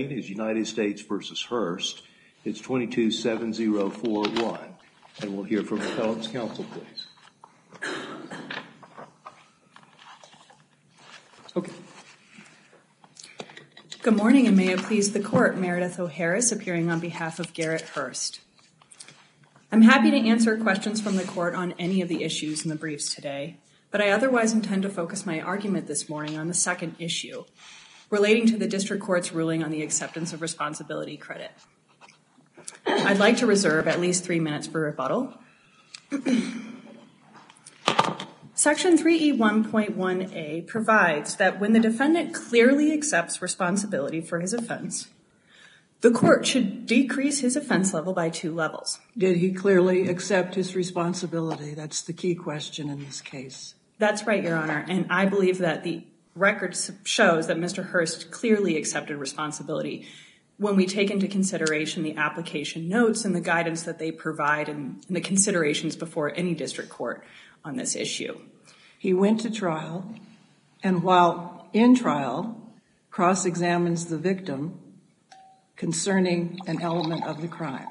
argument is United States v. Hurst. It's 22-7041. And we'll hear from the Appellate's counsel, please. Okay. Good morning, and may it please the Court. Meredith O'Harris, appearing on behalf of Garrett Hurst. I'm happy to answer questions from the Court on any of the issues in the briefs today, but I otherwise intend to focus my argument this morning on the second issue, relating to the District Court's ruling on the acceptance of responsibility credit. I'd like to reserve at least 3 minutes for rebuttal. Section 3E1.1a provides that when the defendant clearly accepts responsibility for his offense, the court should decrease his offense level by 2 levels. Did he clearly accept his responsibility? That's the key question in this case. That's right, Your Honor, and I believe that the record shows that Mr. Hurst clearly accepted responsibility when we take into consideration the application notes and the guidance that they provide and the considerations before any district court on this issue. He went to trial, and while in trial, cross-examines the victim concerning an element of the crime.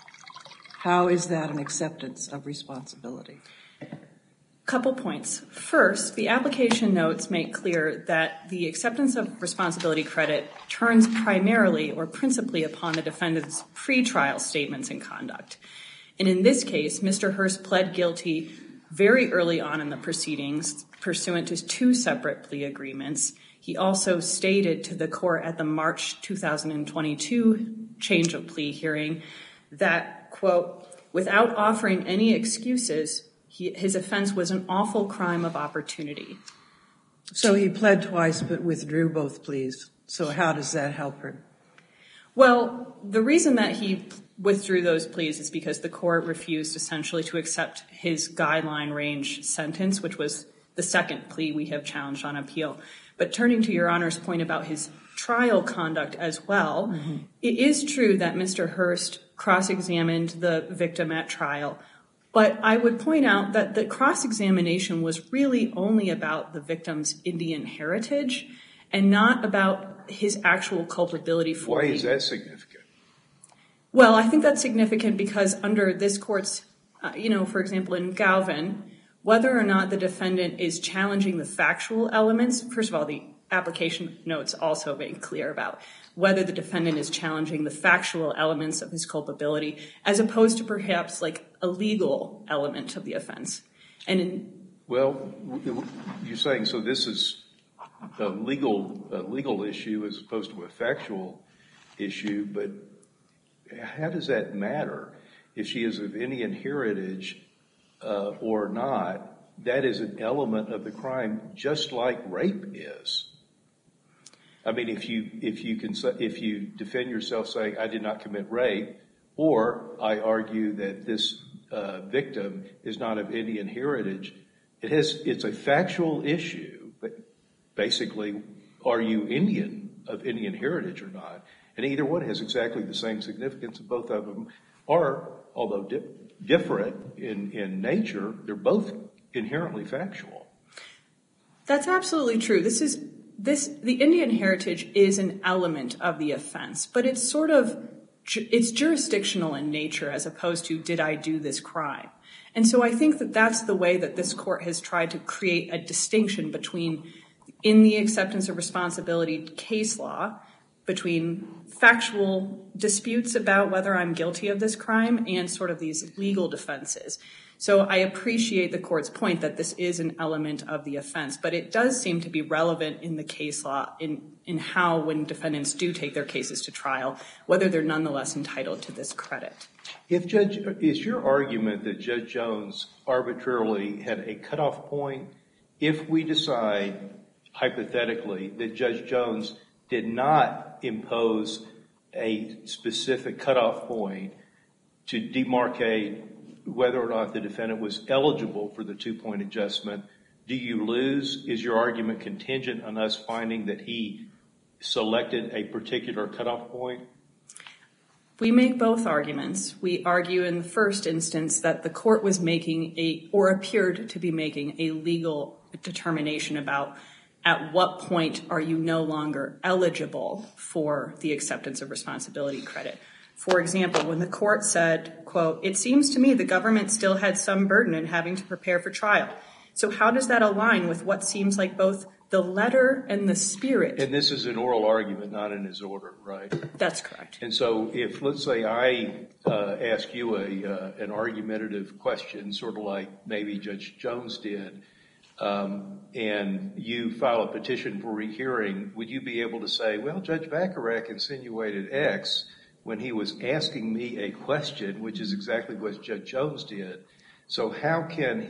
How is that an acceptance of responsibility? Couple points. First, the application notes make clear that the acceptance of responsibility credit turns primarily or principally upon the defendant's pretrial statements and conduct. And in this case, Mr. Hurst pled guilty very early on in the proceedings, pursuant to 2 separate plea agreements. He also stated to the court at the March 2022 change of plea hearing that, quote, without offering any excuses, his offense was an awful crime of opportunity. So he pled twice but withdrew both pleas. So how does that help her? Well, the reason that he withdrew those pleas is because the court refused essentially to accept his guideline range sentence, which was the second plea we have challenged on appeal. But turning to Your Honor's point about his trial conduct as well, It is true that Mr. Hurst cross-examined the victim at trial. But I would point out that the cross-examination was really only about the victim's Indian heritage and not about his actual culpability for it. Why is that significant? Well, I think that's significant because under this court's, for example, in Galvin, whether or not the defendant is challenging the factual elements, first of all, the application notes also make clear about whether the defendant is challenging the factual elements of his culpability as opposed to perhaps like a legal element of the offense. Well, you're saying so this is a legal issue as opposed to a factual issue, but how does that matter? If she is of Indian heritage or not, that is an element of the crime just like rape is. I mean, if you defend yourself saying, I did not commit rape, or I argue that this victim is not of Indian heritage, it's a factual issue, but basically, are you of Indian heritage or not? And either one has exactly the same significance, and both of them are, although different in nature, they're both inherently factual. That's absolutely true. The Indian heritage is an element of the offense, but it's jurisdictional in nature as opposed to did I do this crime? And so I think that that's the way that this court has tried to create a distinction between, in the acceptance of responsibility case law, between factual disputes about whether I'm guilty of this crime and sort of these legal defenses. So I appreciate the court's point that this is an element of the offense, but it does seem to be relevant in the case law in how when defendants do take their cases to trial, whether they're nonetheless entitled to this credit. Is your argument that Judge Jones arbitrarily had a cutoff point if we decide, hypothetically, that Judge Jones did not impose a specific cutoff point to demarcate whether or not the defendant was eligible for the 2-point adjustment? Do you lose? Is your argument contingent on us finding that he selected a particular cutoff point? We make both arguments. We argue in the first instance that the court was making or appeared to be making a legal determination about at what point are you no longer eligible for the acceptance of responsibility credit. For example, when the court said, quote, "It seems to me the government still had some burden in having to prepare for trial. So how does that align with what seems like both the letter and the spirit?" And this is an oral argument, not in his order, right? That's correct. And so if, let's say, I ask you an argumentative question, sort of like maybe Judge Jones did, and you file a petition for rehearing, would you be able to say, well, Judge Bacharach insinuated X when he was asking me a question, which is exactly what Judge Jones did. So how can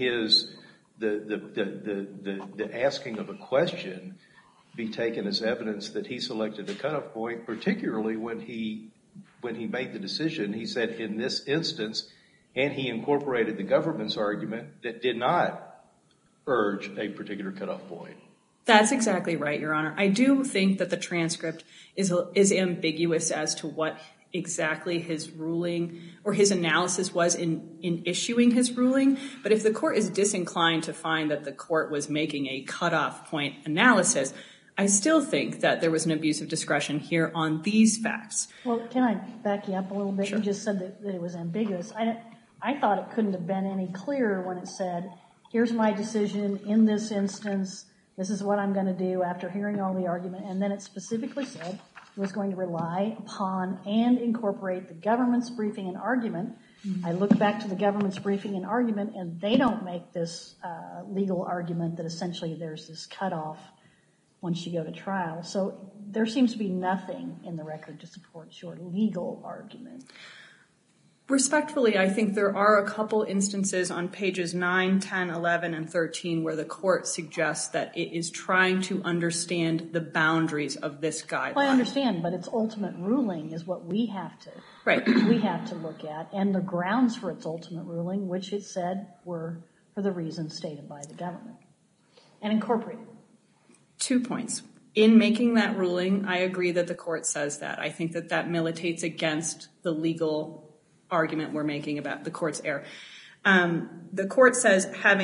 the asking of a question be taken as evidence that he selected a cutoff point, particularly when he made the decision, he said in this instance, and he incorporated the government's argument that did not urge a particular cutoff point. That's exactly right, Your Honor. I do think that the transcript is ambiguous as to what exactly his ruling or his analysis was in issuing his ruling. But if the court is disinclined to find that the court was making a cutoff point analysis, I still think that there was an abuse of discretion here on these facts. Well, can I back you up a little bit? Sure. You just said that it was ambiguous. I thought it couldn't have been any clearer when it said, here's my decision in this instance. This is what I'm going to do after hearing all the argument. And then it specifically said it was going to rely upon and incorporate the government's briefing and argument. I look back to the government's briefing and argument, and they don't make this legal argument that essentially there's this cutoff once you go to trial. So there seems to be nothing in the record to support your legal argument. Respectfully, I think there are a couple instances on pages 9, 10, 11, and 13 where the court suggests that it is trying to understand the boundaries of this guideline. Well, I understand, but its ultimate ruling is what we have to look at, and the grounds for its ultimate ruling, which it said were for the reasons stated by the government and incorporated. 2 points. In making that ruling, I agree that the court says that. I think that that militates against the legal argument we're making about the court's error. The court says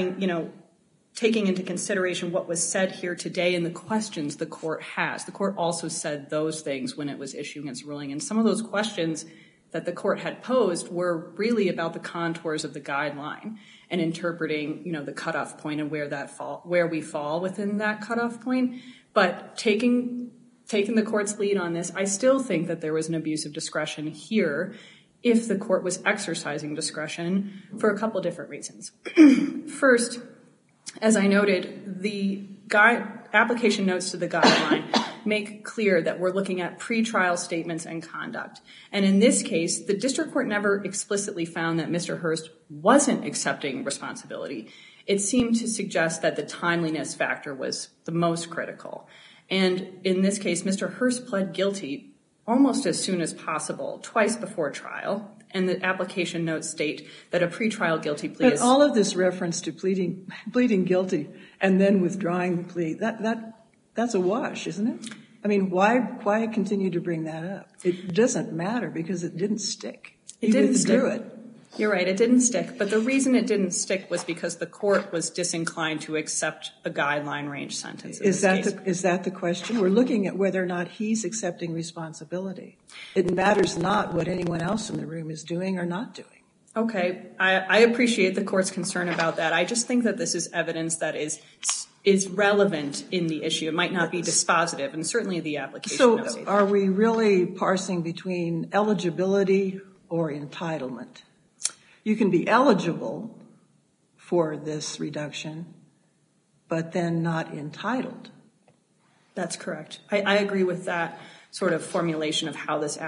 taking into consideration what was said here today and the questions the court has. The court also said those things when it was issuing its ruling. And some of those questions that the court had posed were really about the contours of the guideline and interpreting, the cutoff point and where we fall within that cutoff point. But taking the court's lead on this, I still think that there was an abuse of discretion here if the court was exercising discretion for a couple different reasons. First, as I noted, the application notes to the guideline make clear that we're looking at pretrial statements and conduct. And in this case, the district court never explicitly found that Mr. Hurst wasn't accepting responsibility. It seemed to suggest that the timeliness factor was the most critical. And in this case, Mr. Hurst pled guilty almost as soon as possible, twice before trial. And the application notes state that a pretrial guilty plea But all of this reference to pleading guilty and then withdrawing the plea, that's a wash, isn't it? I mean, why continue to bring that up? It doesn't matter because it didn't stick. It didn't stick. Withdrew it. You're right, it didn't stick. But the reason it didn't stick was because the court was disinclined to accept a guideline range sentence. Is that the question? We're looking at whether or not he's accepting responsibility. It matters not what anyone else in the room is doing or not doing. Okay, I appreciate the court's concern about that. I just think that this is evidence that is relevant in the issue. It might not be dispositive, and certainly the application notes So are we really parsing between eligibility or entitlement? You can be eligible for this reduction, but then not entitled. That's correct. I agree with that sort of formulation of how this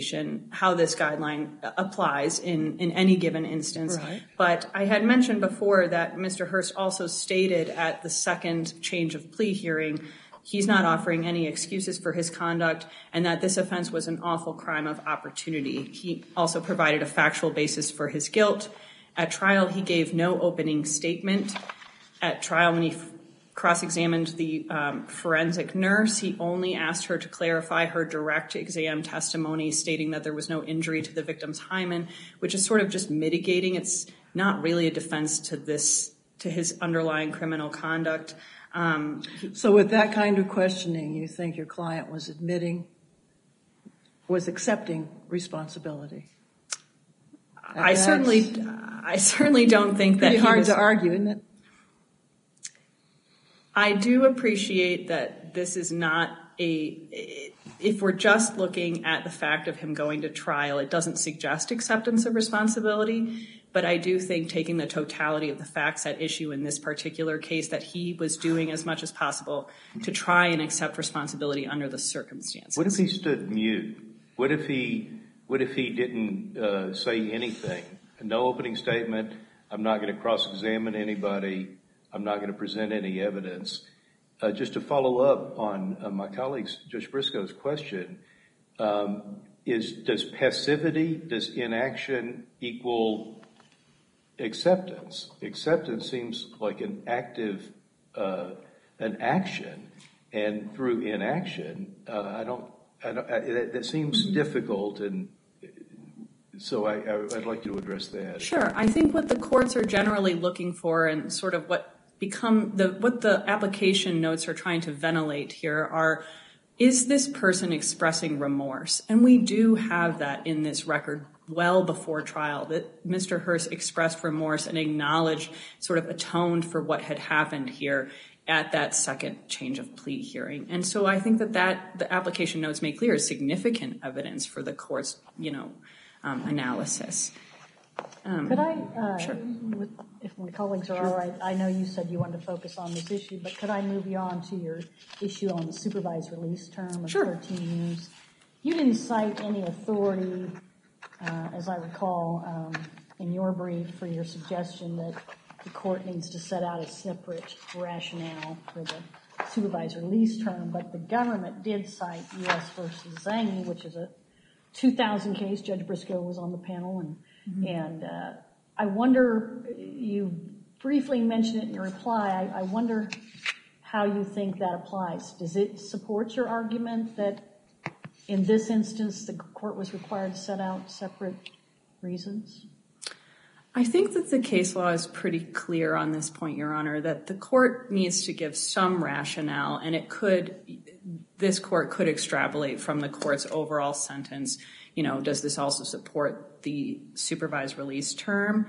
guideline applies in any given instance. Right. But I had mentioned before that Mr. Hurst also stated at the second change of plea hearing he's not offering any excuses for his conduct and that this offense was an awful crime of opportunity. He also provided a factual basis for his guilt. At trial, he gave no opening statement. At trial, when he cross-examined the forensic nurse, he only asked her to clarify her direct exam testimony, stating that there was no injury to the victim's hymen, which is sort of just mitigating. It's not really a defense to his underlying criminal conduct. So with that kind of questioning, you think your client was accepting responsibility? I certainly don't think that pretty hard to argue, isn't it? I do appreciate that this is not if we're just looking at the fact of him going to trial, it doesn't suggest acceptance of responsibility. But I do think taking the totality of the facts at issue in this particular case, that he was doing as much as possible to try and accept responsibility under the circumstances. What if he stood mute? What if he didn't say anything? No opening statement. I'm not going to cross-examine anybody. I'm not going to present any evidence. Just to follow up on my colleague Judge Briscoe's question, does passivity, does inaction equal acceptance? Acceptance seems like an active, an action, and through inaction, that seems difficult, and so I'd like you to address that. Sure. I think what the courts are generally looking for, and sort of what the application notes are trying to ventilate here are, is this person expressing remorse? And we do have that in this record well before trial, that Mr. Hurst expressed remorse and acknowledged, sort of atoned for what had happened here at that second change of plea hearing. And so I think that the application notes make clear significant evidence for the court's, analysis. Could I, Sure. if my colleagues are all right, I know you said you wanted to focus on this issue, but could I move you on to your issue on the supervised release term of 13 years? You didn't cite any authority, as I recall, in your brief for your suggestion that the court needs to set out a separate rationale for the supervised release term, but the government did cite U.S. versus Zangi, which is a 2000 case. Judge Briscoe was on the panel, and I wonder, you briefly mentioned it in your reply, I wonder how you think that applies. Does it support your argument that in this instance the court was required to set out separate reasons? I think that the case law is pretty clear on this point, Your Honor, that the court needs to give some rationale, and this court could extrapolate from the court's overall sentence, does this also support the supervised release term?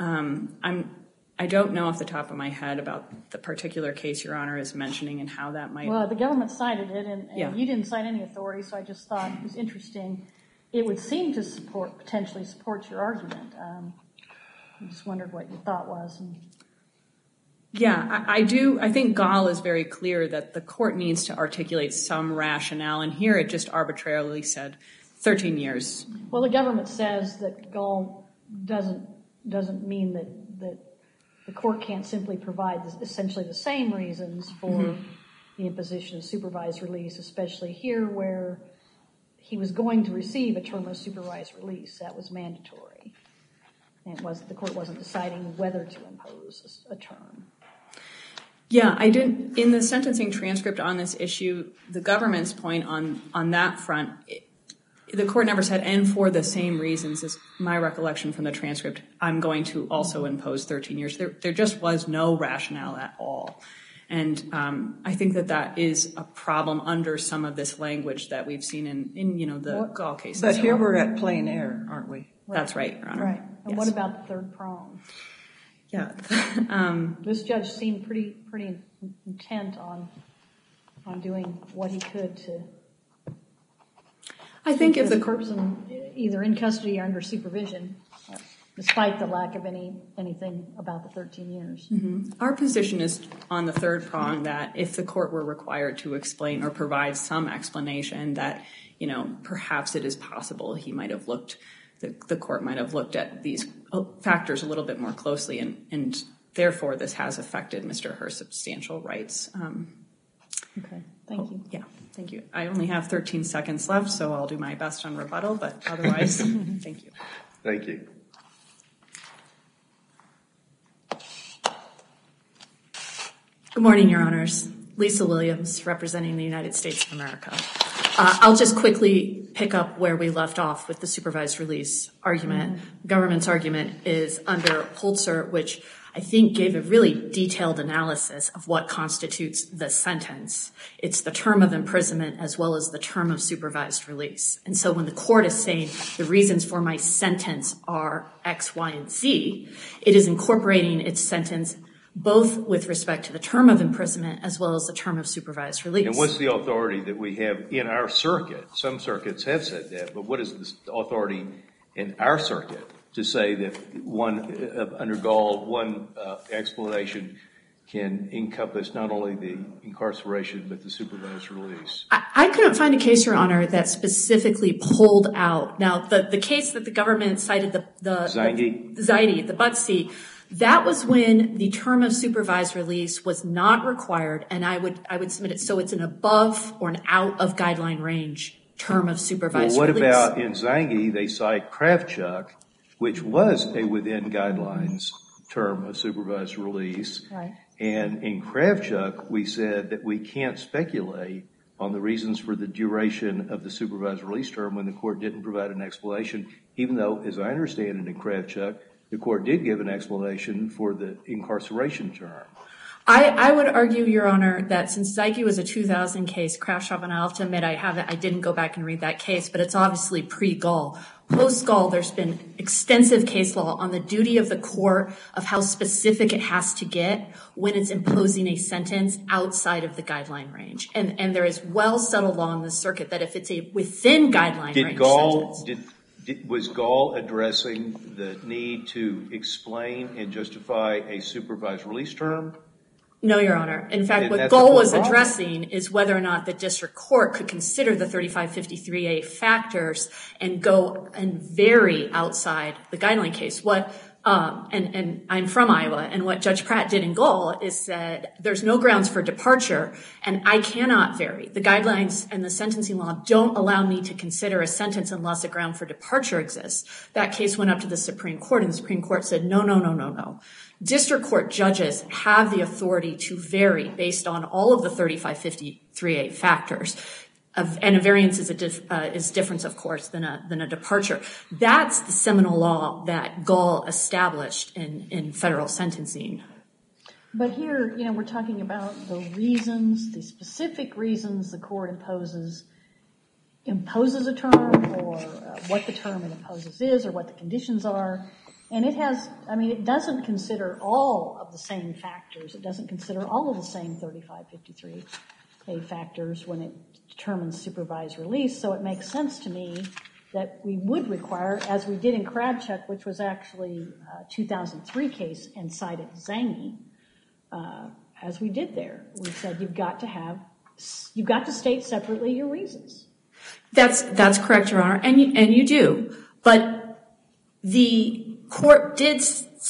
I don't know off the top of my head about the particular case Your Honor is mentioning and how that might... Well, the government cited it, and you didn't cite any authority, so I just thought it was interesting. It would seem to potentially support your argument. I just wondered what your thought was. Yeah, I do. I think Gall is very clear that the court needs to articulate some rationale, and here it just arbitrarily said 13 years. Well, the government says that Gall doesn't mean that the court can't simply provide essentially the same reasons for the imposition of supervised release, especially here where he was going to receive a term of supervised release. That was mandatory. And the court wasn't deciding whether to impose a term. Yeah, I didn't. In the sentencing transcript on this issue, the government's point on that front, the court never said, and for the same reasons as my recollection from the transcript, I'm going to also impose 13 years. There just was no rationale at all. And I think that is a problem under some of this language that we've seen in the Gall cases. But here we're at plain error, aren't we? That's right, Your Honor. Right. And what about the third prong? Yeah. This judge seemed pretty intent on doing what he could to. I think if the person either in custody or under supervision, despite the lack of anything about the 13 years. Mm-hmm. Our position is on the third prong that if the court were required to explain or provide some explanation that perhaps it is possible he might have looked. The court might have looked at these factors a little bit more closely, and therefore this has affected Mr. Hurst's substantial rights. Okay, thank you. Yeah, thank you. I only have 13 seconds left, so I'll do my best on rebuttal, but otherwise, thank you. Thank you. Good morning, Your Honors. Lisa Williams, representing the United States of America. I'll just quickly pick up where we left off with the supervised release argument. The government's argument is under Holzer, which I think gave a really detailed analysis of what constitutes the sentence. It's the term of imprisonment as well as the term of supervised release. And so when the court is saying the reasons for my sentence are X, Y, and Z, it is incorporating its sentence both with respect to the term of imprisonment as well as the term of supervised release. And what's the authority that we have in our circuit? Some circuits have said that, but what is the authority in our circuit to say that under Gall, one explanation can encompass not only the incarceration but the supervised release? I couldn't find a case, Your Honor, that specifically pulled out. Now, the case that the government cited, the Zaidi, the Butsy, that was when the term of supervised release was not required, and I would submit it so it's an above or an out of guideline range term of supervised release. What about in Zangi, they cite Kravchuk, which was a within guidelines term of supervised release. Right. And in Kravchuk, we said that we can't speculate on the reasons for the duration of the supervised release term when the court didn't provide an explanation, even though, as I understand it in Kravchuk, the court did give an explanation for the incarceration term. I would argue, Your Honor, that since Zaigi was a 2000 case, Kravchuk, and I'll have to admit I didn't go back and read that case, but it's obviously pre-Gall. Post-Gall, there's been extensive case law on the duty of the court of how specific it has to get when it's imposing a sentence outside of the guideline range. And there is well settled law in the circuit that if it's a within guideline range sentence. Was Gall addressing the need to explain and justify a supervised release term? No, Your Honor. In fact, what Gall was addressing is whether or not the district court could consider the 3553A factors and go and vary outside the guideline case. And I'm from Iowa, and what Judge Pratt did in Gall is said there's no grounds for departure, and I cannot vary. The guidelines and the sentencing law don't allow me to consider a sentence unless a ground for departure exists. That case went up to the Supreme Court, and the Supreme Court said, no. District court judges have the authority to vary based on all of the 3553A factors. And a variance is different, of course, than a departure. That's the seminal law that Gall established in federal sentencing. But here, we're talking about the reasons, the specific reasons the court imposes a term, or what the term it imposes is, or what the conditions are. And it doesn't consider all of the same factors. It doesn't consider all of the same 3553A factors when it determines supervised release. So it makes sense to me that we would require, as we did in Kravchuk, which was actually a 2003 case and cited Zangi, as we did there. We said you've got to state separately your reasons. That's correct, Your Honor, and you do. But the court did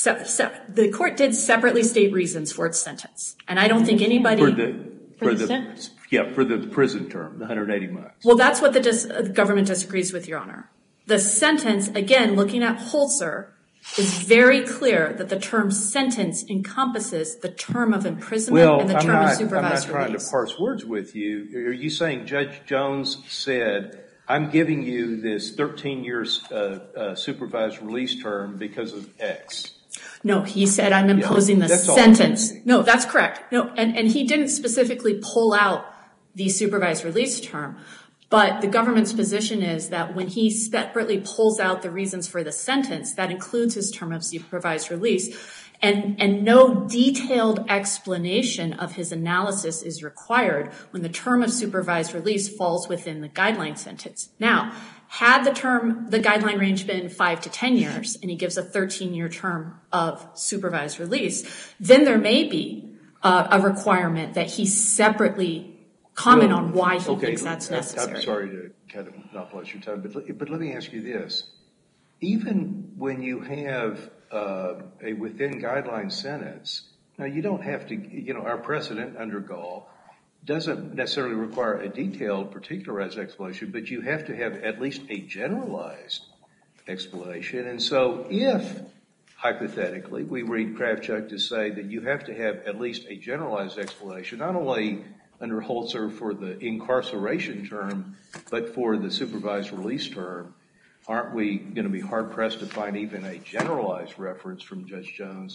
separately state reasons for its sentence, and I don't think anybody for the sentence. Yeah, for the prison term, the 180 months. Well, that's what the government disagrees with, Your Honor. The sentence, again, looking at Holzer, is very clear that the term sentence encompasses the term of imprisonment and the term of supervised release. I'm not trying to parse words with you. Are you saying Judge Jones said, I'm giving you this 13 years supervised release term because of X? No, he said I'm imposing the sentence. No, that's correct. No, and he didn't specifically pull out the supervised release term. But the government's position is that when he separately pulls out the reasons for the sentence, that includes his term of supervised release, and no detailed explanation of his analysis is required when the term of supervised release falls within the guideline sentence. Now, had the guideline range been 5 to 10 years, and he gives a 13-year term of supervised release, then there may be a requirement that he separately comment on why he thinks that's necessary. I'm sorry to kind of monopolize your time, but let me ask you this. Even when you have a within guideline sentence, now you don't have to, our precedent under Gall doesn't necessarily require a detailed, particularized explanation, but you have to have at least a generalized explanation. And so if, hypothetically, we read Kravchuk to say that you have to have at least a generalized explanation, not only under Holzer for the incarceration term, but for the supervised release term, aren't we going to be hard-pressed to find even a generalized reference from Judge Jones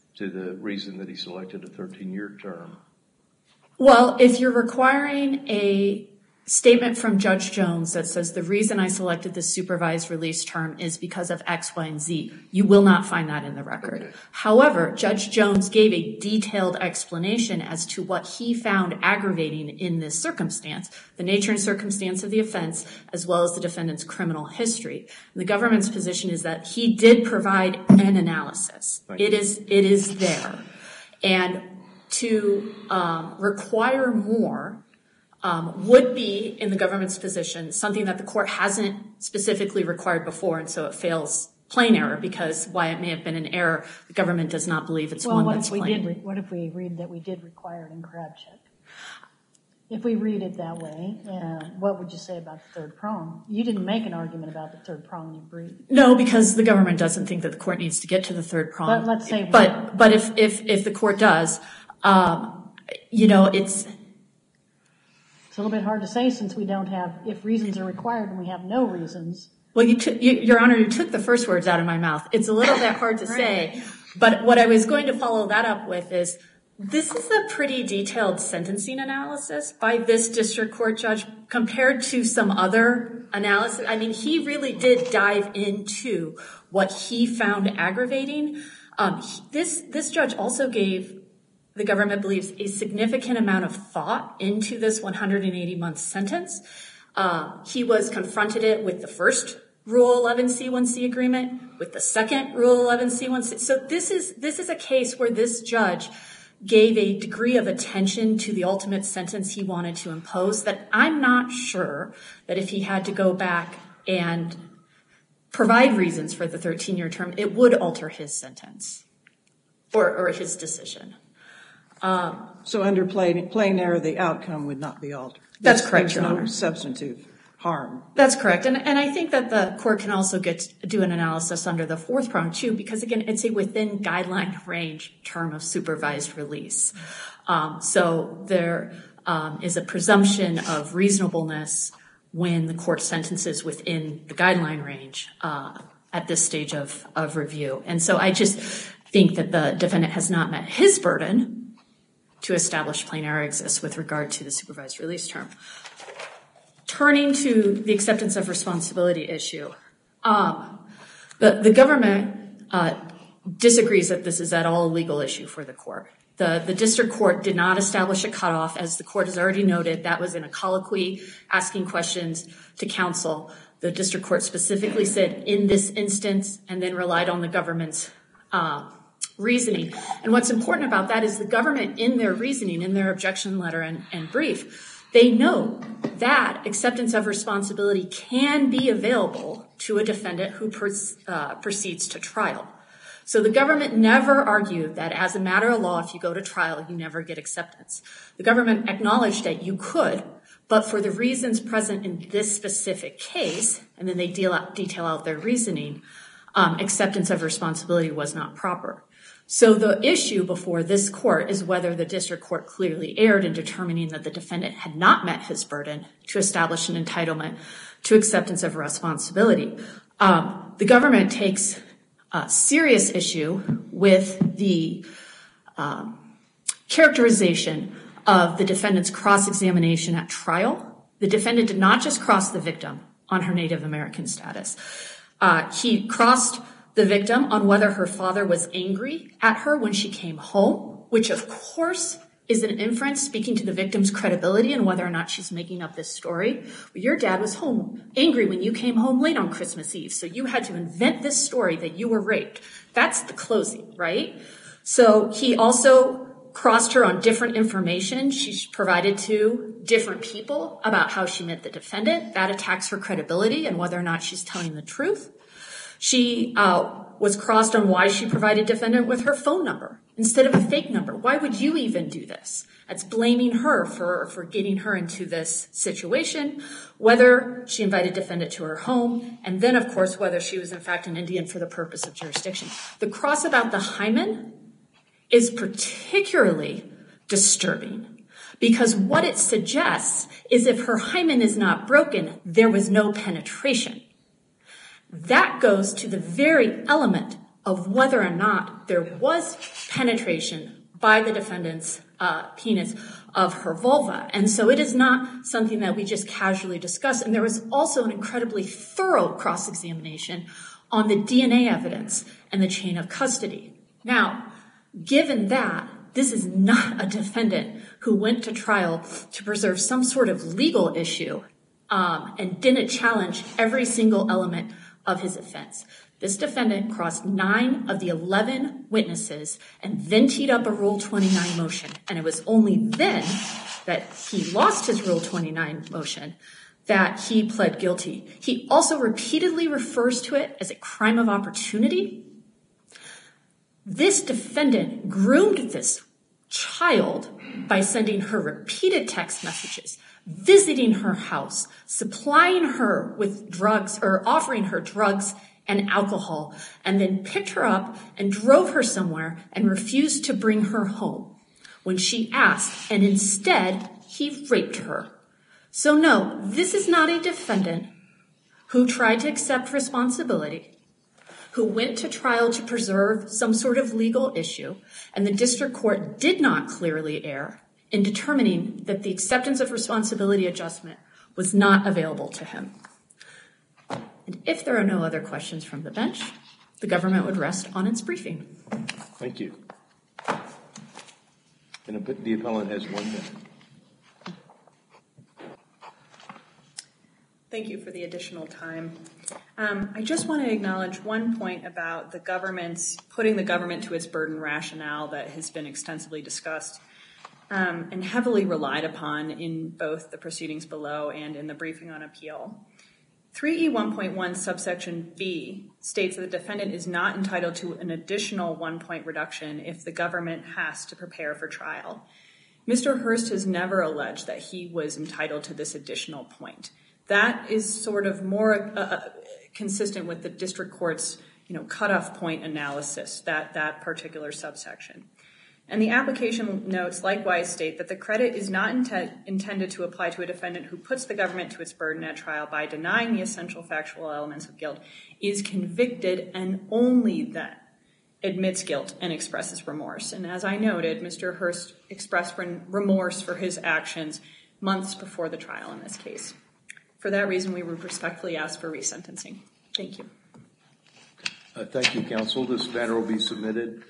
to the reason that he selected a 13-year term? Well, if you're requiring a statement from Judge Jones that says the reason I selected the supervised release term is because of X, Y, and Z, you will not find that in the record. Okay. However, Judge Jones gave a detailed explanation as to what he found aggravating in this circumstance, the nature and circumstance of the offense, as well as the defendant's criminal history. And the government's position is that he did provide an analysis. It is there. And to require more would be, in the government's position, something that the court hasn't specifically required before, and so it fails plain error, because while it may have been an error, the government does not believe it's one that's plain. What if we read that we did require it in Crabcheck? If we read it that way, what would you say about the third prong? You didn't make an argument about the third prong you briefed. No, because the government doesn't think that the court needs to get to the third prong. But let's say... But if the court does, it's... It's a little bit hard to say since we don't have, if reasons are required and we have no reasons. Well, Your Honor, you took the first words out of my mouth. It's a little bit hard to say, but what I was going to follow that up with is, this is a pretty detailed sentencing analysis by this district court judge compared to some other analysis. I mean, he really did dive into what he found aggravating. This judge also gave, the government believes, a significant amount of thought into this 180-month sentence. He was confronted it with the first Rule 11C1C agreement, with the second Rule 11C1C. So this is a case where this judge gave a degree of attention to the ultimate sentence he wanted to impose that I'm not sure that if he had to go back and provide reasons for the 13-year term, it would alter his sentence or his decision. So under plain error, the outcome would not be altered. That's correct, Your Honor. There's no substantive harm. That's correct. And I think that the court can also do an analysis under the fourth prong, too, because, again, it's a within guideline range term of supervised release. So there is a presumption of reasonableness when the court sentences within the guideline range at this stage of review. And so I just think that the defendant has not met his burden to establish plain error exists with regard to the supervised release term. Turning to the acceptance of responsibility issue, the government disagrees that this is at all a legal issue for the court. The district court did not establish a cutoff. As the court has already noted, that was in a colloquy asking questions to counsel. The district court specifically said in this instance and then relied on the government's reasoning. And what's important about that is the government, in their reasoning, in their objection letter and brief, they know that acceptance of responsibility can be available to a defendant who proceeds to trial. So the government never argued that as a matter of law, if you go to trial, you never get acceptance. The government acknowledged that you could, but for the reasons present in this specific case, and then they detail out their reasoning, acceptance of responsibility was not proper. So the issue before this court is whether the district court clearly erred in determining that the defendant had not met his burden to establish an entitlement to acceptance of responsibility. The government takes serious issue with the characterization of the defendant's cross-examination at trial. The defendant did not just cross the victim on her Native American status. He crossed the victim on whether her father was angry at her when she came home, which of course is an inference speaking to the victim's credibility and whether or not she's making up this story. Well, your dad was home angry when you came home late on Christmas Eve, so you had to invent this story that you were raped. That's the closing, right? So he also crossed her on different information she provided to different people about how she met the defendant. That attacks her credibility and whether or not she's telling the truth. She was crossed on why she provided defendant with her phone number instead of a fake number. Why would you even do this? That's blaming her for getting her into this situation, whether she invited defendant to her home, and then, of course, whether she was, in fact, an Indian for the purpose of jurisdiction. The cross about the hymen is particularly disturbing because what it suggests is if her hymen is not broken, there was no penetration. That goes to the very element of whether or not there was penetration by the defendant's penis of her vulva. And so it is not something that we just casually discuss. And there was also an incredibly thorough cross-examination on the DNA evidence and the chain of custody. Now, given that, this is not a defendant who went to trial to preserve some sort of legal issue and didn't challenge every single element of his offense. This defendant crossed 9 of the 11 witnesses and then teed up a Rule 29 motion. And it was only then that he lost his Rule 29 motion that he pled guilty. He also repeatedly refers to it as a crime of opportunity. This defendant groomed this child by sending her repeated text messages, visiting her house, supplying her with drugs or offering her drugs and alcohol, and then picked her up and drove her somewhere and refused to bring her home when she asked, and instead he raped her. So no, this is not a defendant who tried to accept responsibility, who went to trial to preserve some sort of legal issue, and the district court did not clearly err in determining that the acceptance of responsibility adjustment was not available to him. And if there are no other questions from the bench, the government would rest on its briefing. Thank you. And the appellant has 1 minute. Thank you for the additional time. I just want to acknowledge one point about the government's putting the government to its burden rationale that has been extensively discussed and heavily relied upon in both the proceedings below and in the briefing on appeal. 3E1.1 subsection B states that the defendant is not entitled to an additional 1-point reduction if the government has to prepare for trial. Mr. Hurst has never alleged that he was entitled to this additional point. That is sort of more consistent with the district court's, cutoff point analysis, that particular subsection. And the application notes likewise state that the credit is not intended to apply to a defendant who puts the government to its burden at trial by denying the essential factual elements of guilt, is convicted, and only then admits guilt and expresses remorse. And as I noted, Mr. Hurst expressed remorse for his actions months before the trial in this case. For that reason, we would respectfully ask for resentencing. Thank you. Thank you, counsel. This matter will be submitted.